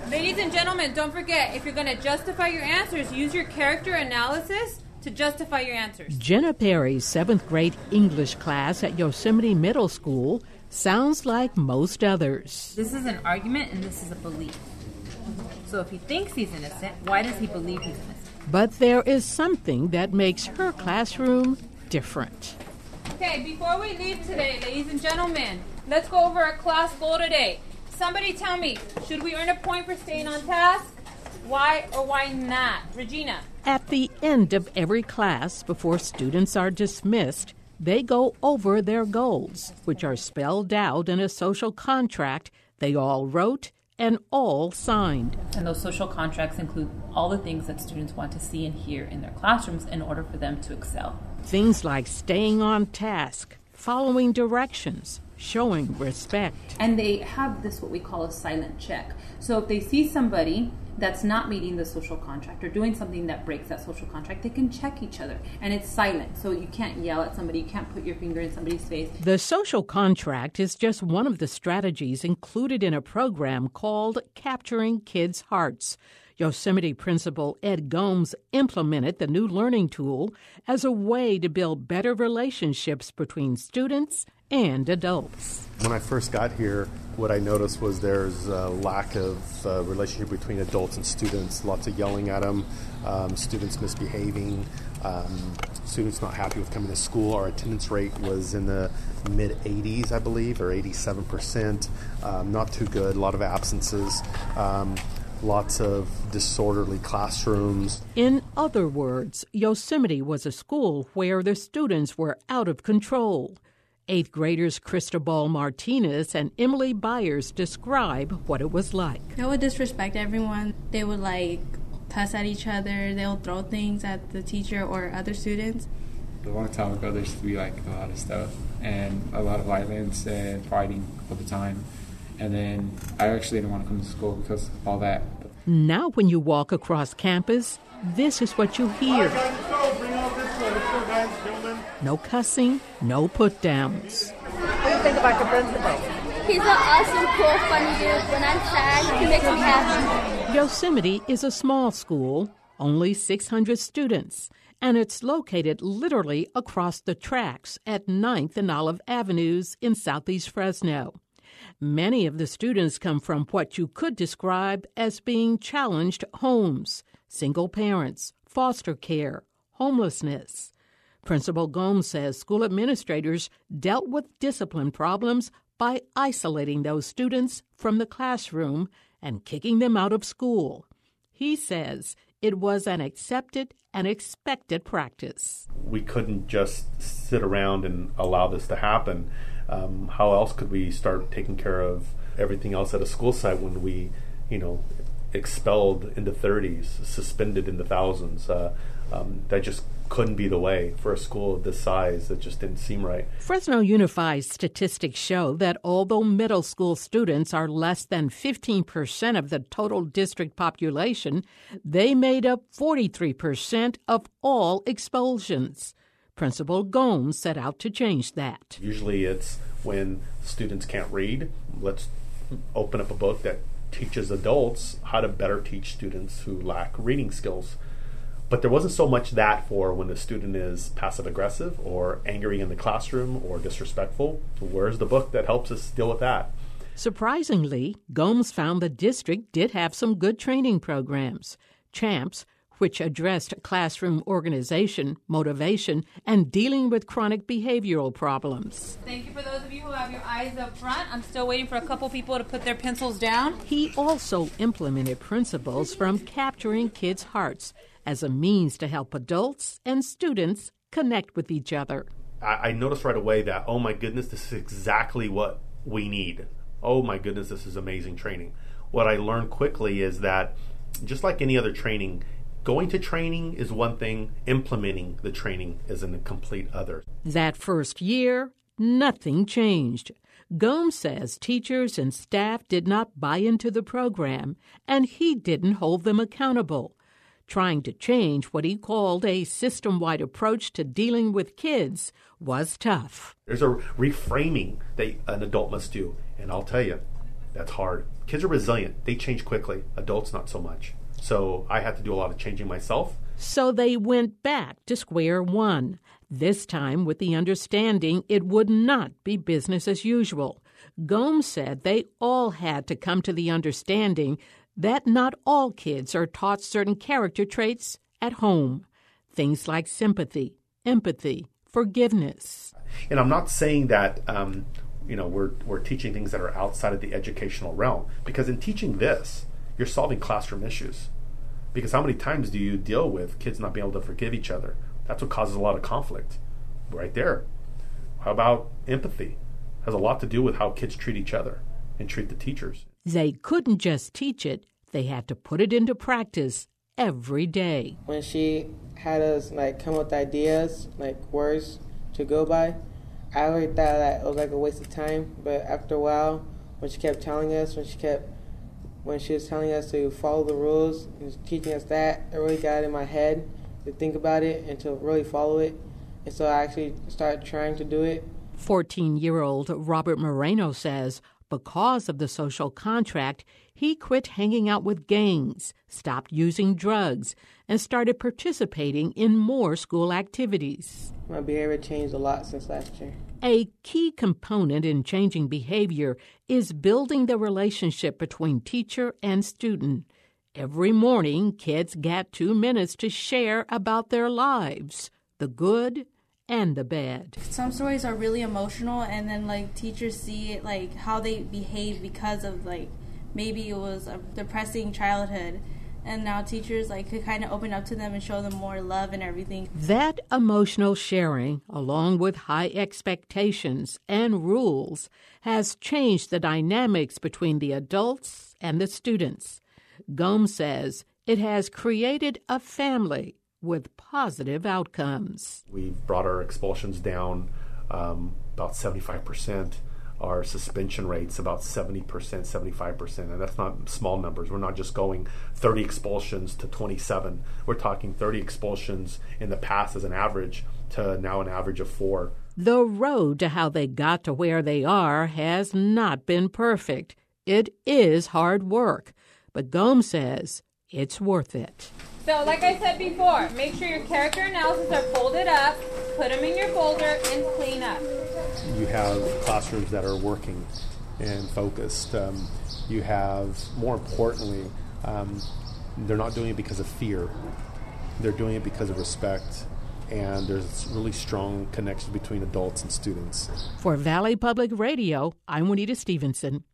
Ladies and gentlemen, don't forget, if you're going to justify your answers, use your character analysis to justify your answers. Jenna Perry's 7th grade English class at Yosemite Middle School sounds like most others. This is an argument and this is a belief. So if he thinks he's innocent, why does he believe he's innocent? But there is something that makes her classroom different. Okay, before we leave today, ladies and gentlemen, let's go over our class goal today. Somebody tell me, should we earn a point for staying on task? Why or why not? Regina. At the end of every class, before students are dismissed, they go over their goals, which are spelled out in a social contract they all wrote and all signed. And those social contracts include all the things that students want to see and hear in their classrooms in order for them to excel. Things like staying on task, following directions, showing respect. And they have this, what we call a silent check. So if they see somebody that's not meeting the social contract or doing something that breaks that social contract, they can check each other. And it's silent, so you can't yell at somebody, you can't put your finger in somebody's face. The social contract is just one of the strategies included in a program called Capturing Kids' Hearts. Yosemite Principal Ed Gomes implemented the new learning tool as a way to build better relationships between students and adults. When I first got here, what I noticed was there's a lack of relationship between adults and students, lots of yelling at them, students misbehaving, students not happy with coming to school. Our attendance rate was in the mid-80s, I believe, or 87%, not too good, a lot of absences. Lots of disorderly classrooms. In other words, Yosemite was a school where the students were out of control. 8th graders Cristobal Martinez and Emily Byers describe what it was like. They would disrespect everyone. They would cuss at each other. They'll throw things at the teacher or other students. A long time ago, there used to be a lot of stuff and a lot of violence and fighting all the time. And then I actually didn't want to come to school because of all that. Now when you walk across campus, this is what you hear. No cussing, no put-downs. What do you think about your principal? He's an awesome, cool, funny dude. When I'm sad, he makes me happy. Yosemite is a small school, only 600 students, and it's located literally across the tracks at 9th and Olive Avenues in Southeast Fresno. Many of the students come from what you could describe as being challenged homes, single parents, foster care, homelessness. Principal Gomes says school administrators dealt with discipline problems by isolating those students from the classroom and kicking them out of school. He says it was an accepted and expected practice. We couldn't just sit around and allow this to happen. How else could we start taking care of everything else at a school site when we, expelled in the 30s, suspended in the thousands? That just couldn't be the way for a school of this size. That just didn't seem right. Fresno Unified's statistics show that although middle school students are less than 15% of the total district population, they made up 43% of all expulsions. Principal Gomes set out to change that. Usually it's when students can't read, let's open up a book that teaches adults how to better teach students who lack reading skills. But there wasn't so much that for when the student is passive-aggressive or angry in the classroom or disrespectful. Where's the book that helps us deal with that? Surprisingly, Gomes found the district did have some good training programs. CHAMPS, which addressed classroom organization, motivation, and dealing with chronic behavioral problems. Thank you for those of you who have your eyes up front. I'm still waiting for a couple people to put their pencils down. He also implemented principles from Capturing Kids' Hearts as a means to help adults and students connect with each other. I noticed right away that, oh my goodness, this is exactly what we need. Oh my goodness, this is amazing training. What I learned quickly is that, just like any other training, going to training is one thing, implementing the training is a complete other. That first year, nothing changed. Gomes says teachers and staff did not buy into the program, and he didn't hold them accountable. Trying to change what he called a system-wide approach to dealing with kids was tough. There's a reframing that an adult must do, and I'll tell you, That's hard. Kids are resilient. They change quickly. Adults, not so much. So I had to do a lot of changing myself. So they went back to square one, this time with the understanding it would not be business as usual. Gomes said they all had to come to the understanding that not all kids are taught certain character traits at home. Things like sympathy, empathy, forgiveness. And I'm not saying that we're teaching things that are outside of the educational realm, because in teaching this, you're solving classroom issues. Because how many times do you deal with kids not being able to forgive each other? That's what causes a lot of conflict right there. How about empathy? It has a lot to do with how kids treat each other and treat the teachers. They couldn't just teach it, they had to put it into practice every day. When she had us come up with ideas, words to go by, I already thought that it was a waste of time. But after a while, when she kept telling us, when she was telling us to follow the rules and teaching us that, it really got in my head to think about it and to really follow it. And so I actually started trying to do it. 14-year-old Robert Moreno says because of the social contract, he quit hanging out with gangs, stopped using drugs, and started participating in more school activities. My behavior changed a lot since last year. A key component in changing behavior is building the relationship between teacher and student. Every morning, kids get 2 minutes to share about their lives, the good and the bad. Some stories are really emotional, and then teachers see it how they behave because of maybe it was a depressing childhood, and now teachers could kind of open up to them and show them more love and everything. That emotional sharing, along with high expectations and rules, has changed the dynamics between the adults and the students. Gomes says it has created a family with positive outcomes. We've brought our expulsions down about 75%. Our suspension rates about 70%, 75%, and that's not small numbers. We're not just going 30 expulsions to 27. We're talking 30 expulsions in the past as an average to now an average of 4. The road to how they got to where they are has not been perfect. It is hard work, but Gomes says it's worth it. So like I said before, make sure your character analysis are folded up, put them in your folder, and clean up. You have classrooms that are working and focused. You have, more importantly, they're not doing it because of fear. They're doing it because of respect. And there's really strong connections between adults and students. For Valley Public Radio, I'm Juanita Stevenson.